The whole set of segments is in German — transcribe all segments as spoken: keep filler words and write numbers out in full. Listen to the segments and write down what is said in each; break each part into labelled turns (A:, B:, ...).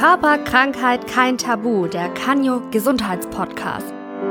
A: Körperkrankheit kein Tabu, der Canyo Gesundheitspodcast.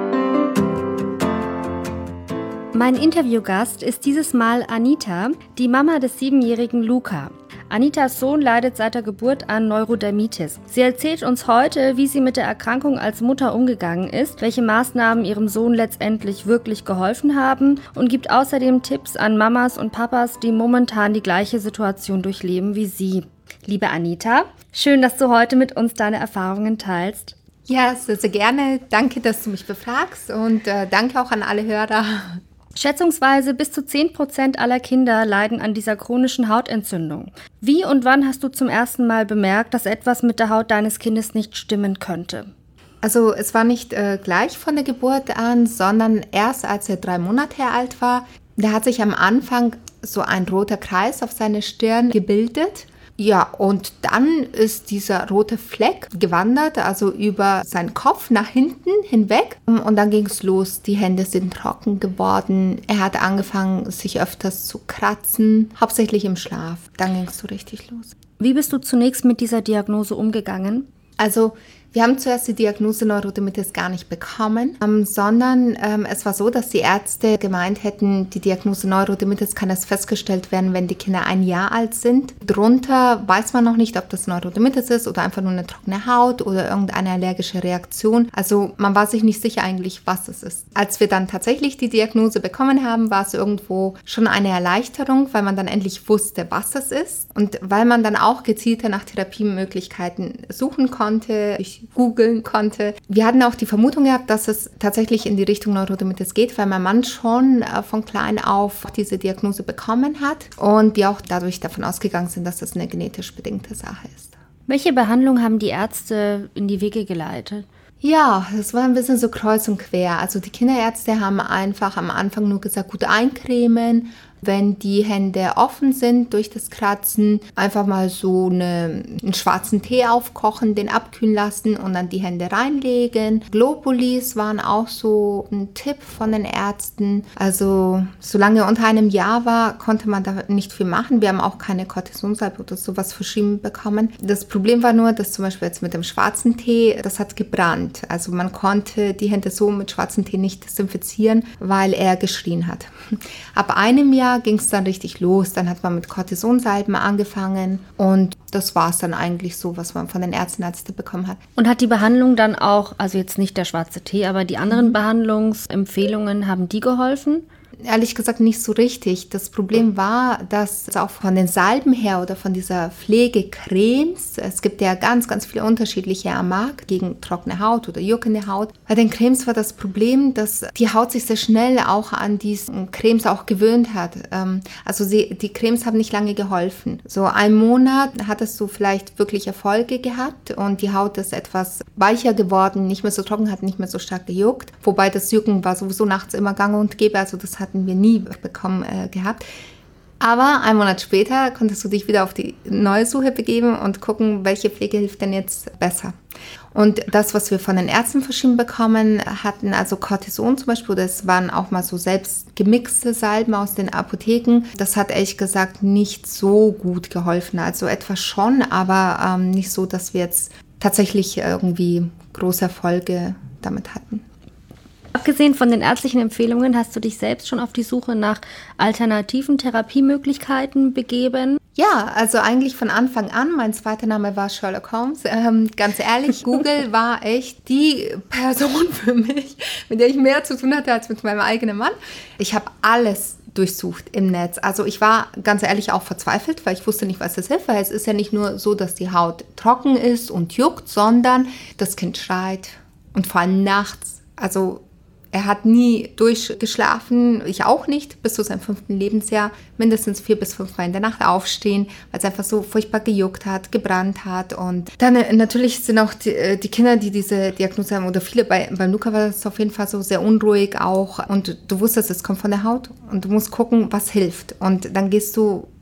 A: Mein Interviewgast ist dieses Mal Anita, die Mama des siebenjährigen Luca. Anitas Sohn leidet seit der Geburt an Neurodermitis. Sie erzählt uns heute, wie sie mit der Erkrankung als Mutter umgegangen ist, welche Maßnahmen ihrem Sohn letztendlich wirklich geholfen haben und gibt außerdem Tipps an Mamas und Papas, die momentan die gleiche Situation durchleben wie sie. Liebe Anita, schön, dass du heute mit uns deine Erfahrungen teilst.
B: Ja, sehr, sehr gerne. Danke, dass du mich befragst und äh, danke auch an alle Hörer.
A: Schätzungsweise bis zu zehn Prozent aller Kinder leiden an dieser chronischen Hautentzündung. Wie und wann hast du zum ersten Mal bemerkt, dass etwas mit der Haut deines Kindes nicht stimmen könnte?
B: Also es war nicht äh, gleich von der Geburt an, sondern erst als er drei Monate alt war. Da hat sich am Anfang so ein roter Kreis auf seine Stirn gebildet. Ja, und dann ist dieser rote Fleck gewandert, also über seinen Kopf nach hinten hinweg. Und dann ging es los. Die Hände sind trocken geworden. Er hat angefangen, sich öfters zu kratzen, hauptsächlich im Schlaf. Dann ging es so richtig los.
A: Wie bist du zunächst mit dieser Diagnose umgegangen?
B: Also wir haben zuerst die Diagnose Neurodermitis gar nicht bekommen, ähm, sondern ähm, es war so, dass die Ärzte gemeint hätten, die Diagnose Neurodermitis kann erst festgestellt werden, wenn die Kinder ein Jahr alt sind. Drunter weiß man noch nicht, ob das Neurodermitis ist oder einfach nur eine trockene Haut oder irgendeine allergische Reaktion. Also man war sich nicht sicher eigentlich, was es ist. Als wir dann tatsächlich die Diagnose bekommen haben, war es irgendwo schon eine Erleichterung, weil man dann endlich wusste, was es ist und weil man dann auch gezielter nach Therapiemöglichkeiten suchen konnte. Ich googeln konnte. Wir hatten auch die Vermutung gehabt, dass es tatsächlich in die Richtung Neurodermitis geht, weil mein Mann schon äh, von klein auf diese Diagnose bekommen hat und wir auch dadurch davon ausgegangen sind, dass das eine genetisch bedingte Sache ist.
A: Welche Behandlung haben die Ärzte in die Wege geleitet?
B: Ja, das war ein bisschen so kreuz und quer. Also die Kinderärzte haben einfach am Anfang nur gesagt, gut eincremen. Wenn die Hände offen sind durch das Kratzen, einfach mal so eine, einen schwarzen Tee aufkochen, den abkühlen lassen und dann die Hände reinlegen. Globulis waren auch so ein Tipp von den Ärzten. Also solange er unter einem Jahr war, konnte man da nicht viel machen. Wir haben auch keine Kortisonsalbe oder sowas verschrieben bekommen. Das Problem war nur, dass zum Beispiel jetzt mit dem schwarzen Tee, das hat gebrannt. Also man konnte die Hände so mit schwarzem Tee nicht desinfizieren, weil er geschrien hat. Ab einem Jahr ging es dann richtig los. Dann hat man mit Kortisonsalben angefangen und das war es dann eigentlich so, was man von den Ärzten als Tipp bekommen hat.
A: Und hat die Behandlung dann auch, also jetzt nicht der schwarze Tee, aber die anderen Behandlungsempfehlungen, haben die geholfen?
B: Ehrlich gesagt nicht so richtig. Das Problem war, dass auch von den Salben her oder von dieser Pflegecremes, es gibt ja ganz, ganz viele unterschiedliche am Markt gegen trockene Haut oder juckende Haut. Bei den Cremes war das Problem, dass die Haut sich sehr schnell auch an diese Cremes auch gewöhnt hat. Also sie, die Cremes haben nicht lange geholfen. So einen Monat hattest du vielleicht wirklich Erfolge gehabt und die Haut ist etwas weicher geworden, nicht mehr so trocken, hat nicht mehr so stark gejuckt. Wobei das Jucken war sowieso nachts immer gang und gäbe, also das hatten wir nie bekommen äh, gehabt. Aber einen Monat später konntest du dich wieder auf die neue Suche begeben und gucken, welche Pflege hilft denn jetzt besser. Und das, was wir von den Ärzten verschrieben bekommen hatten, also Cortison zum Beispiel, das waren auch mal so selbst gemixte Salben aus den Apotheken. Das hat ehrlich gesagt nicht so gut geholfen. Also etwas schon, aber ähm, nicht so, dass wir jetzt tatsächlich irgendwie große Erfolge damit hatten.
A: Abgesehen von den ärztlichen Empfehlungen, hast du dich selbst schon auf die Suche nach alternativen Therapiemöglichkeiten begeben?
B: Ja, also eigentlich von Anfang an. Mein zweiter Name war Sherlock Holmes. Ähm, ganz ehrlich, Google war echt die Person für mich, mit der ich mehr zu tun hatte als mit meinem eigenen Mann. Ich habe alles durchsucht im Netz. Also ich war ganz ehrlich auch verzweifelt, weil ich wusste nicht, was das hilft, weil es ist ja nicht nur so, dass die Haut trocken ist und juckt, sondern das Kind schreit und vor allem nachts. Also er hat nie durchgeschlafen, ich auch nicht, bis zu seinem fünften Lebensjahr, mindestens vier bis fünf Mal in der Nacht aufstehen, weil es einfach so furchtbar gejuckt hat, gebrannt hat. Und dann äh, natürlich sind auch die, die Kinder, die diese Diagnose haben, oder viele, bei, beim Luca war das auf jeden Fall so sehr unruhig auch. Und du wusstest, es kommt von der Haut und du musst gucken, was hilft. Und dann gehst du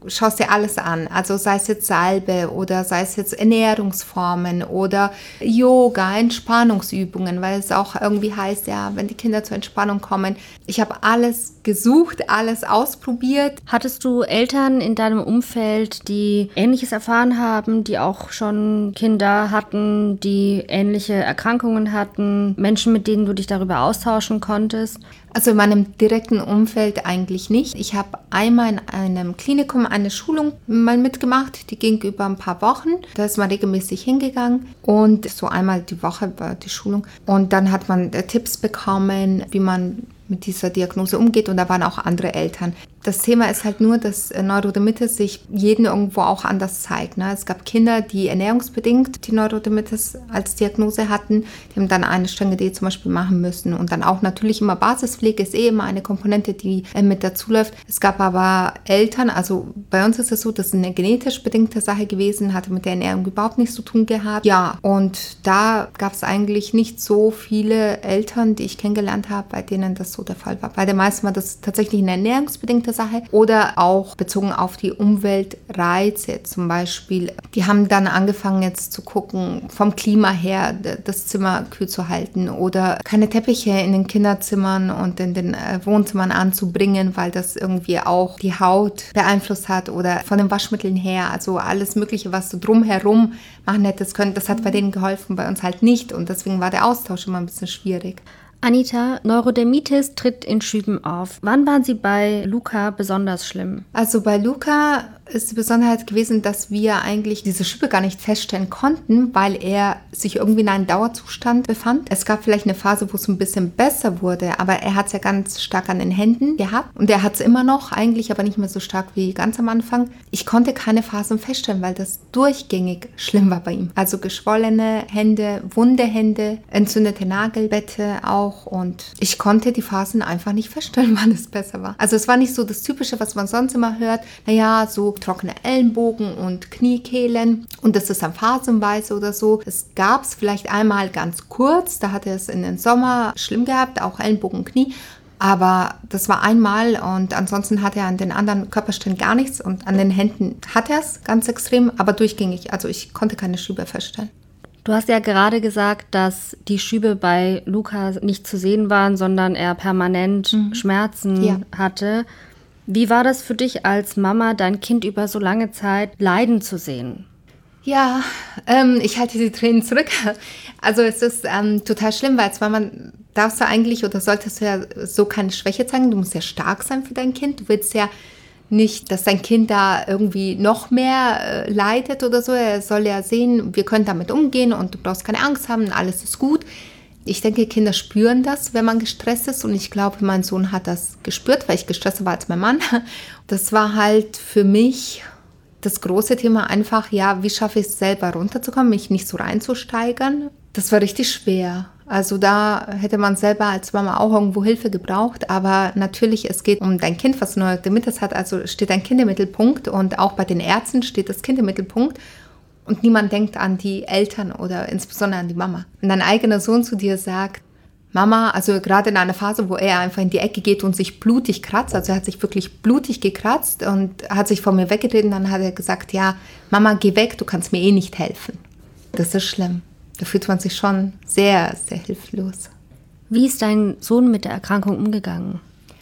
B: schaust dir alles an. Also sei es jetzt Salbe oder sei es jetzt Ernährungsformen oder Yoga, Entspannungsübungen, weil es auch irgendwie heißt, ja, wenn die Kinder zur Entspannung kommen. Ich habe alles gesucht, alles ausprobiert.
A: Hattest du Eltern in deinem Umfeld, die Ähnliches erfahren haben, die auch schon Kinder hatten, die ähnliche Erkrankungen hatten, Menschen, mit denen du dich darüber austauschen konntest?
B: Also in meinem direkten Umfeld eigentlich nicht. Ich habe einmal in einem Klinikum eine Schulung mal mitgemacht, die ging über ein paar Wochen. Da ist man regelmäßig hingegangen und so einmal die Woche war die Schulung. Und dann hat man Tipps bekommen, wie man mit dieser Diagnose umgeht und da waren auch andere Eltern. Das Thema ist halt nur, dass Neurodermitis sich jeden irgendwo auch anders zeigt. Ne? Es gab Kinder, die ernährungsbedingt die Neurodermitis als Diagnose hatten, die haben dann eine Strenge-D zum Beispiel machen müssen und dann auch natürlich immer Basispflege ist eh immer eine Komponente, die äh, mit dazu läuft. Es gab aber Eltern, also bei uns ist es so, das ist eine genetisch bedingte Sache gewesen, hatte mit der Ernährung überhaupt nichts zu tun gehabt. Ja, und da gab es eigentlich nicht so viele Eltern, die ich kennengelernt habe, bei denen das so der Fall war. Bei den meisten war das tatsächlich eine ernährungsbedingte Sache oder auch bezogen auf die Umweltreize zum Beispiel. Die haben dann angefangen jetzt zu gucken, vom Klima her das Zimmer kühl zu halten oder keine Teppiche in den Kinderzimmern und in den Wohnzimmern anzubringen, weil das irgendwie auch die Haut beeinflusst hat oder von den Waschmitteln her, also alles Mögliche, was du drumherum machen hättest können, das hat bei denen geholfen, bei uns halt nicht und deswegen war der Austausch immer ein bisschen schwierig.
A: Anita, Neurodermitis tritt in Schüben auf. Wann waren sie bei Luca besonders schlimm?
B: Also bei Luca ist die Besonderheit gewesen, dass wir eigentlich diese Schübe gar nicht feststellen konnten, weil er sich irgendwie in einem Dauerzustand befand. Es gab vielleicht eine Phase, wo es ein bisschen besser wurde, aber er hat es ja ganz stark an den Händen gehabt und er hat es immer noch, eigentlich aber nicht mehr so stark wie ganz am Anfang. Ich konnte keine Phasen feststellen, weil das durchgängig schlimm war bei ihm. Also geschwollene Hände, wunde Hände, entzündete Nagelbette auch und ich konnte die Phasen einfach nicht feststellen, wann es besser war. Also es war nicht so das Typische, was man sonst immer hört, naja, so trockene Ellenbogen und Kniekehlen und das ist dann phasenweise oder so. Es gab es vielleicht einmal ganz kurz, da hatte es in den Sommer schlimm gehabt, auch Ellenbogen und Knie, aber das war einmal und ansonsten hatte er an den anderen Körperstellen gar nichts und an den Händen hat er es ganz extrem, aber durchgängig, also ich konnte keine Schübe feststellen.
A: Du hast ja gerade gesagt, dass die Schübe bei Luca nicht zu sehen waren, sondern er permanent mhm. Schmerzen ja. hatte. Wie war das für dich als Mama, dein Kind über so lange Zeit leiden zu sehen?
B: Ja, ähm, ich halte die Tränen zurück. Also es ist ähm, total schlimm, weil als Mama darfst du eigentlich oder solltest du ja so keine Schwäche zeigen. Du musst ja stark sein für dein Kind. Du willst ja nicht, dass dein Kind da irgendwie noch mehr äh, leidet oder so. Er soll ja sehen, wir können damit umgehen und du brauchst keine Angst haben, alles ist gut. Ich denke, Kinder spüren das, wenn man gestresst ist und ich glaube, mein Sohn hat das gespürt, weil ich gestresster war als mein Mann. Das war halt für mich das große Thema einfach, ja, wie schaffe ich es selber runterzukommen, mich nicht so reinzusteigern. Das war richtig schwer. Also da hätte man selber als Mama auch irgendwo Hilfe gebraucht, aber natürlich, es geht um dein Kind, was Neurodermitis hat, also steht dein Kind im Mittelpunkt und auch bei den Ärzten steht das Kind im Mittelpunkt. Und niemand denkt an die Eltern oder insbesondere an die Mama. Wenn dein eigener Sohn zu dir sagt, Mama, also gerade in einer Phase, wo er einfach in die Ecke geht und sich blutig kratzt, also er hat sich wirklich blutig gekratzt und hat sich von mir weggedreht und dann hat er gesagt, ja, Mama, geh weg, du kannst mir eh nicht helfen. Das ist schlimm. Da fühlt man sich schon sehr, sehr hilflos.
A: Wie ist dein Sohn mit der Erkrankung umgegangen?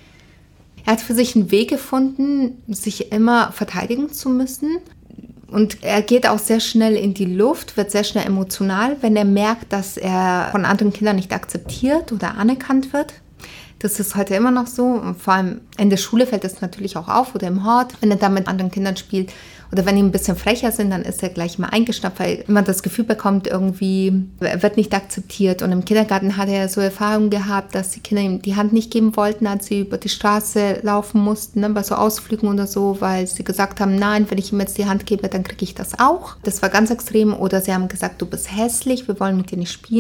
B: Er hat für sich einen Weg gefunden, sich immer verteidigen zu müssen. Und er geht auch sehr schnell in die Luft, wird sehr schnell emotional, wenn er merkt, dass er von anderen Kindern nicht akzeptiert oder anerkannt wird. Das ist heute immer noch so. Und vor allem in der Schule fällt das natürlich auch auf oder im Hort, wenn er da mit anderen Kindern spielt. Oder wenn die ein bisschen frecher sind, dann ist er gleich mal eingeschnappt, weil man das Gefühl bekommt, irgendwie, er wird nicht akzeptiert. Und im Kindergarten hat er so Erfahrungen gehabt, dass die Kinder ihm die Hand nicht geben wollten, als sie über die Straße laufen mussten, ne, bei so Ausflügen oder so, weil sie gesagt haben, nein, wenn ich ihm jetzt die Hand gebe, dann kriege ich das auch. Das war ganz extrem. Oder sie haben gesagt, du bist hässlich, wir wollen mit dir nicht spielen.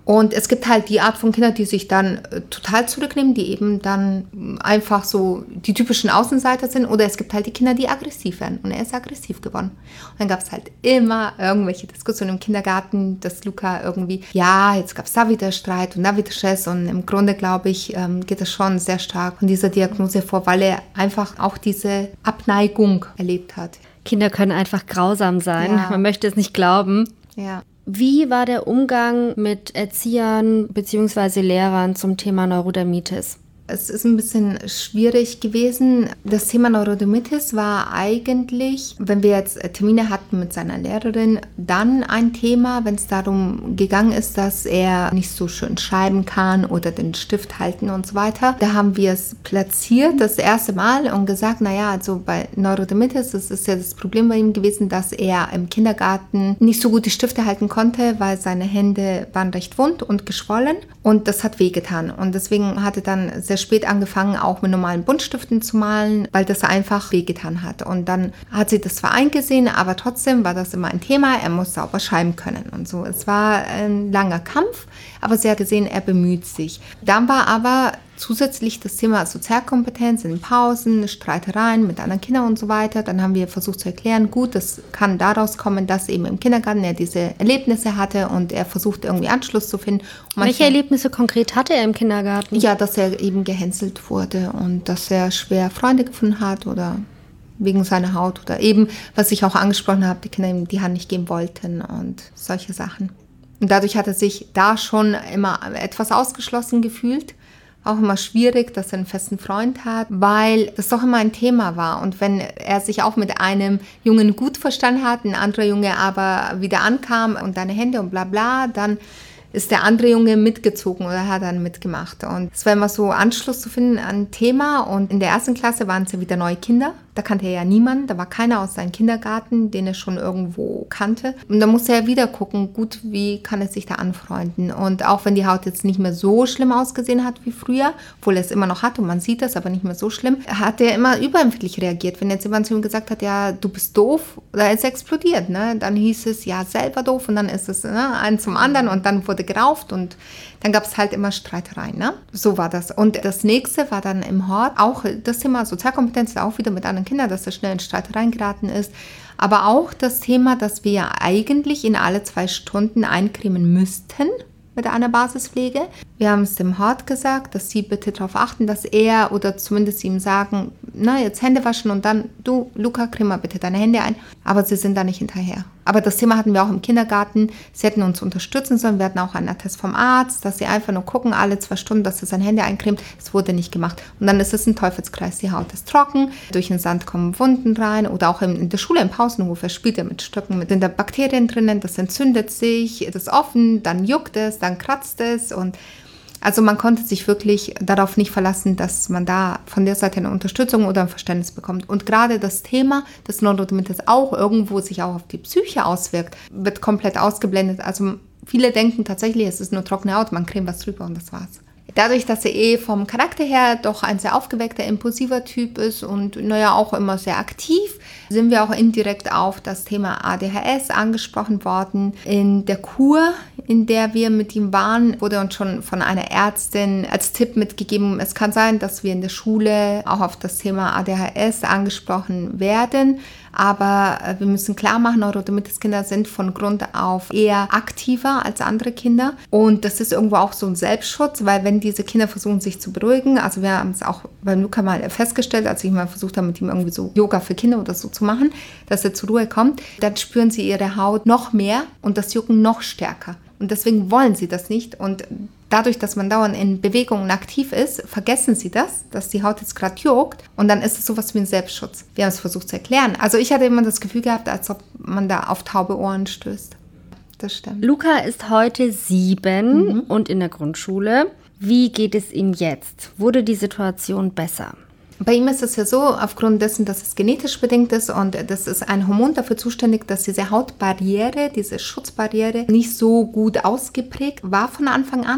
B: Und es gibt halt die Art von Kindern, die sich dann äh, total zurücknehmen, die eben dann einfach so die typischen Außenseiter sind. Oder es gibt halt die Kinder, die aggressiv werden. Und er ist aggressiv geworden. Und dann gab es halt immer irgendwelche Diskussionen im Kindergarten, dass Luca irgendwie, ja, jetzt gab es da wieder Streit und da wieder Stress. Und im Grunde, glaube ich, ähm, geht es schon sehr stark von dieser Diagnose vor, weil er einfach auch diese Abneigung erlebt hat.
A: Kinder können einfach grausam sein.
B: Ja.
A: Man möchte es nicht glauben.
B: Ja.
A: Wie war der Umgang mit Erziehern bzw. Lehrern zum Thema Neurodermitis?
B: Es ist ein bisschen schwierig gewesen. Das Thema Neurodermitis war eigentlich, wenn wir jetzt Termine hatten mit seiner Lehrerin, dann ein Thema, wenn es darum gegangen ist, dass er nicht so schön schreiben kann oder den Stift halten und so weiter. Da haben wir es platziert das erste Mal und gesagt, naja, also bei Neurodermitis, das ist ja das Problem bei ihm gewesen, dass er im Kindergarten nicht so gut die Stifte halten konnte, weil seine Hände waren recht wund und geschwollen und das hat wehgetan. Und deswegen hatte dann sehr spät angefangen, auch mit normalen Buntstiften zu malen, weil das einfach wehgetan hat. Und dann hat sie das zwar eingesehen, aber trotzdem war das immer ein Thema, er muss sauber schreiben können und so. Es war ein langer Kampf, aber sie hat gesehen, er bemüht sich. Dann war aber zusätzlich das Thema Sozialkompetenz in Pausen, Streitereien mit anderen Kindern und so weiter. Dann haben wir versucht zu erklären, gut, das kann daraus kommen, dass eben im Kindergarten er diese Erlebnisse hatte und er versucht irgendwie Anschluss zu finden.
A: Welche Erlebnisse konkret hatte er im Kindergarten?
B: Ja, dass er eben gehänselt wurde und dass er schwer Freunde gefunden hat oder wegen seiner Haut oder eben, was ich auch angesprochen habe, die Kinder ihm die Hand nicht geben wollten und solche Sachen. Und dadurch hat er sich da schon immer etwas ausgeschlossen gefühlt. Auch immer schwierig, dass er einen festen Freund hat, weil das doch immer ein Thema war. Und wenn er sich auch mit einem Jungen gut verstanden hat, ein anderer Junge aber wieder ankam und deine Hände und bla bla, dann ist der andere Junge mitgezogen oder hat dann mitgemacht. Und es war immer so Anschluss zu finden an ein Thema. Und in der ersten Klasse waren es ja wieder neue Kinder. Da kannte er ja niemanden. Da war keiner aus seinem Kindergarten, den er schon irgendwo kannte. Und da musste er wieder gucken, gut, wie kann er sich da anfreunden. Und auch wenn die Haut jetzt nicht mehr so schlimm ausgesehen hat wie früher, obwohl er es immer noch hat und man sieht das, aber nicht mehr so schlimm, hat er immer überempfindlich reagiert. Wenn jetzt jemand zu ihm gesagt hat, ja, du bist doof, da ist er explodiert. Ne? Dann hieß es, ja, selber doof und dann ist es ne, ein zum anderen und dann wurde gerauft und dann gab es halt immer Streitereien. Ne? So war das. Und das nächste war dann im Hort auch das Thema Sozialkompetenz, auch wieder mit anderen Kindern, dass er schnell in Streitereien geraten ist. Aber auch das Thema, dass wir ja eigentlich in alle zwei Stunden eincremen müssten mit einer Basispflege. Wir haben es dem Hort gesagt, dass sie bitte darauf achten, dass er oder zumindest ihm sagen, na, jetzt Hände waschen und dann, du, Luca, creme mal bitte deine Hände ein. Aber sie sind da nicht hinterher. Aber das Thema hatten wir auch im Kindergarten. Sie hätten uns unterstützen sollen. Wir hatten auch einen Attest vom Arzt, dass sie einfach nur gucken, alle zwei Stunden, dass er seine Hände eincremt. Es wurde nicht gemacht. Und dann ist es ein Teufelskreis. Die Haut ist trocken, durch den Sand kommen Wunden rein. Oder auch in der Schule im Pausenhof, er spielt er mit Stöcken, mit sind da Bakterien drinnen, das entzündet sich, das ist offen, dann juckt es, dann kratzt es und also man konnte sich wirklich darauf nicht verlassen, dass man da von der Seite eine Unterstützung oder ein Verständnis bekommt. Und gerade das Thema, dass Neurodermitis auch irgendwo sich auch auf die Psyche auswirkt, wird komplett ausgeblendet. Also viele denken tatsächlich, es ist nur trockene Haut, man cremt was drüber und das war's. Dadurch, dass er eh vom Charakter her doch ein sehr aufgeweckter, impulsiver Typ ist und naja auch immer sehr aktiv, sind wir auch indirekt auf das Thema A D H S angesprochen worden. In der Kur, in der wir mit ihm waren, wurde uns schon von einer Ärztin als Tipp mitgegeben, es kann sein, dass wir in der Schule auch auf das Thema A D H S angesprochen werden. Aber wir müssen klar machen, Neurodermitis-Kinder sind von Grund auf eher aktiver als andere Kinder. Und das ist irgendwo auch so ein Selbstschutz, weil wenn diese Kinder versuchen, sich zu beruhigen, also wir haben es auch beim Luca mal festgestellt, als ich mal versucht habe, mit ihm irgendwie so Yoga für Kinder oder so zu machen, dass er zur Ruhe kommt, dann spüren sie ihre Haut noch mehr und das Jucken noch stärker. Und deswegen wollen sie das nicht. Und dadurch, dass man dauernd in Bewegungen aktiv ist, vergessen sie das, dass die Haut jetzt gerade juckt. Und dann ist es sowas wie ein Selbstschutz. Wir haben es versucht zu erklären. Also ich hatte immer das Gefühl gehabt, als ob man da auf taube Ohren stößt. Das stimmt.
A: Luca ist heute sieben mhm. und in der Grundschule. Wie geht es ihm jetzt? Wurde die Situation besser?
B: Bei ihm ist es ja so, aufgrund dessen, dass es genetisch bedingt ist und das ist ein Hormon dafür zuständig, dass diese Hautbarriere, diese Schutzbarriere nicht so gut ausgeprägt war von Anfang an.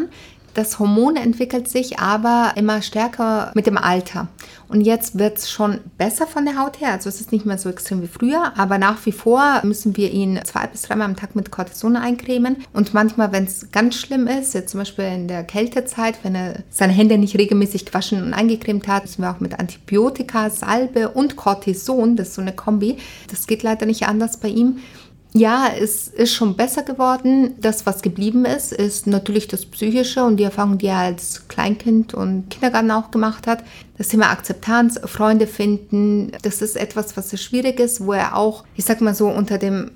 B: Das Hormon entwickelt sich aber immer stärker mit dem Alter. Und jetzt wird es schon besser von der Haut her. Also es ist nicht mehr so extrem wie früher, aber nach wie vor müssen wir ihn zwei bis dreimal am Tag mit Cortison eincremen. Und manchmal, wenn es ganz schlimm ist, jetzt zum Beispiel in der Kältezeit, wenn er seine Hände nicht regelmäßig gewaschen und eingecremt hat, müssen wir auch mit Antibiotika, Salbe und Cortison, das ist so eine Kombi. Das geht leider nicht anders bei ihm. Ja, es ist schon besser geworden. Das, was geblieben ist, ist natürlich das Psychische und die Erfahrung, die er als Kleinkind und Kindergarten auch gemacht hat. Das Thema Akzeptanz, Freunde finden, das ist etwas, was sehr schwierig ist, wo er auch, ich sag mal so, unter dem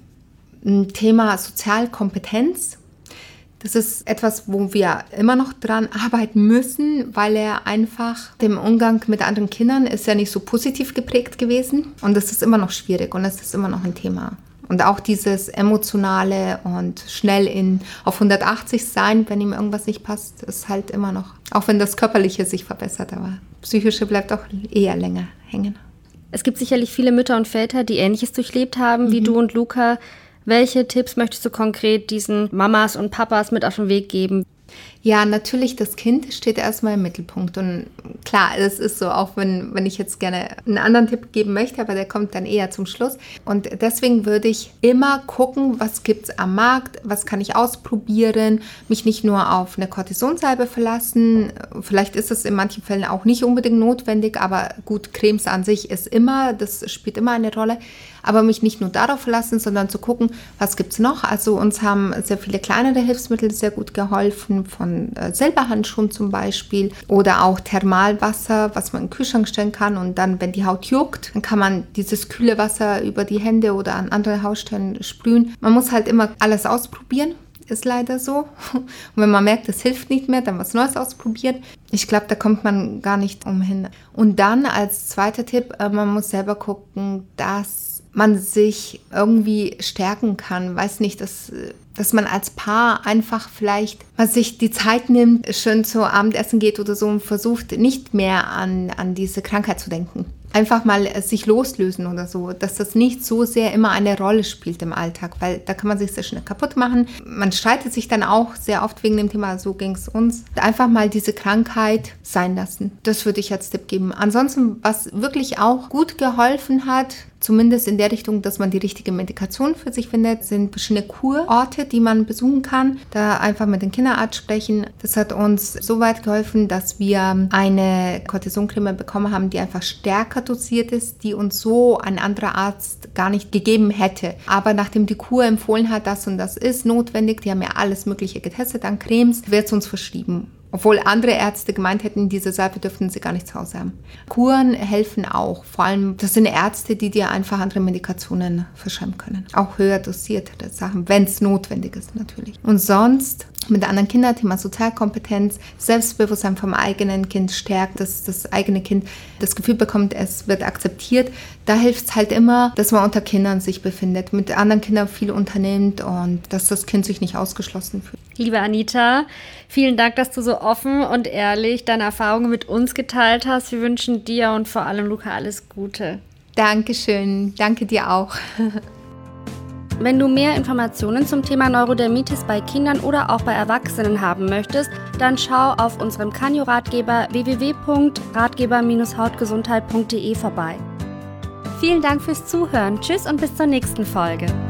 B: Thema Sozialkompetenz, das ist etwas, wo wir immer noch dran arbeiten müssen, weil er einfach dem Umgang mit anderen Kindern ist ja nicht so positiv geprägt gewesen und das ist immer noch schwierig und das ist immer noch ein Thema. Und auch dieses Emotionale und schnell in, auf hundertachtzig sein, wenn ihm irgendwas nicht passt, ist halt immer noch, auch wenn das Körperliche sich verbessert, aber Psychische bleibt auch eher länger hängen.
A: Es gibt sicherlich viele Mütter und Väter, die Ähnliches durchlebt haben, wie mhm. du und Luca. Welche Tipps möchtest du konkret diesen Mamas und Papas mit auf den Weg geben?
B: Ja, natürlich, das Kind steht erstmal im Mittelpunkt und klar, es ist so, auch wenn, wenn ich jetzt gerne einen anderen Tipp geben möchte, aber der kommt dann eher zum Schluss und deswegen würde ich immer gucken, was gibt es am Markt, was kann ich ausprobieren, mich nicht nur auf eine Cortisonsalbe verlassen, vielleicht ist es in manchen Fällen auch nicht unbedingt notwendig, aber gut, Cremes an sich ist immer, das spielt immer eine Rolle, aber mich nicht nur darauf verlassen, sondern zu gucken, was gibt es noch, also uns haben sehr viele kleinere Hilfsmittel sehr gut geholfen, von Silberhandschuhen zum Beispiel oder auch Thermalwasser, was man in den Kühlschrank stellen kann und dann, wenn die Haut juckt, dann kann man dieses kühle Wasser über die Hände oder an andere Hautstellen sprühen. Man muss halt immer alles ausprobieren, ist leider so. Und wenn man merkt, es hilft nicht mehr, dann was Neues ausprobieren. Ich glaube, da kommt man gar nicht umhin. Und dann als zweiter Tipp, man muss selber gucken, dass man sich irgendwie stärken kann. Weiß nicht, dass, dass man als Paar einfach vielleicht mal sich die Zeit nimmt, schön zu Abendessen geht oder so und versucht nicht mehr an, an diese Krankheit zu denken. Einfach mal sich loslösen oder so, dass das nicht so sehr immer eine Rolle spielt im Alltag, weil da kann man sich sehr schnell kaputt machen. Man streitet sich dann auch sehr oft wegen dem Thema, so ging es uns. Einfach mal diese Krankheit sein lassen. Das würde ich als Tipp geben. Ansonsten, was wirklich auch gut geholfen hat, zumindest in der Richtung, dass man die richtige Medikation für sich findet, sind verschiedene Kurorte, die man besuchen kann. Da einfach mit dem Kinderarzt sprechen. Das hat uns so weit geholfen, dass wir eine Cortisoncreme bekommen haben, die einfach stärker dosiert ist, die uns so ein anderer Arzt gar nicht gegeben hätte. Aber nachdem die Kur empfohlen hat, das und das ist notwendig, die haben ja alles Mögliche getestet an Cremes, wird es uns verschrieben. Obwohl andere Ärzte gemeint hätten, diese Salbe dürften sie gar nicht zu Hause haben. Kuren helfen auch. Vor allem, das sind Ärzte, die dir einfach andere Medikationen verschreiben können. Auch höher dosierte Sachen, wenn es notwendig ist natürlich. Und sonst mit anderen Kindern, Thema Sozialkompetenz, Selbstbewusstsein vom eigenen Kind stärkt, dass das eigene Kind das Gefühl bekommt, es wird akzeptiert. Da hilft es halt immer, dass man unter Kindern sich befindet, mit anderen Kindern viel unternimmt und dass das Kind sich nicht ausgeschlossen fühlt.
A: Liebe Anita, vielen Dank, dass du so offen und ehrlich deine Erfahrungen mit uns geteilt hast. Wir wünschen dir und vor allem Luca alles Gute.
B: Dankeschön, danke dir auch.
A: Wenn du mehr Informationen zum Thema Neurodermitis bei Kindern oder auch bei Erwachsenen haben möchtest, dann schau auf unserem Kanyo-Ratgeber w w w punkt ratgeber Bindestrich hautgesundheit punkt de vorbei. Vielen Dank fürs Zuhören. Tschüss und bis zur nächsten Folge.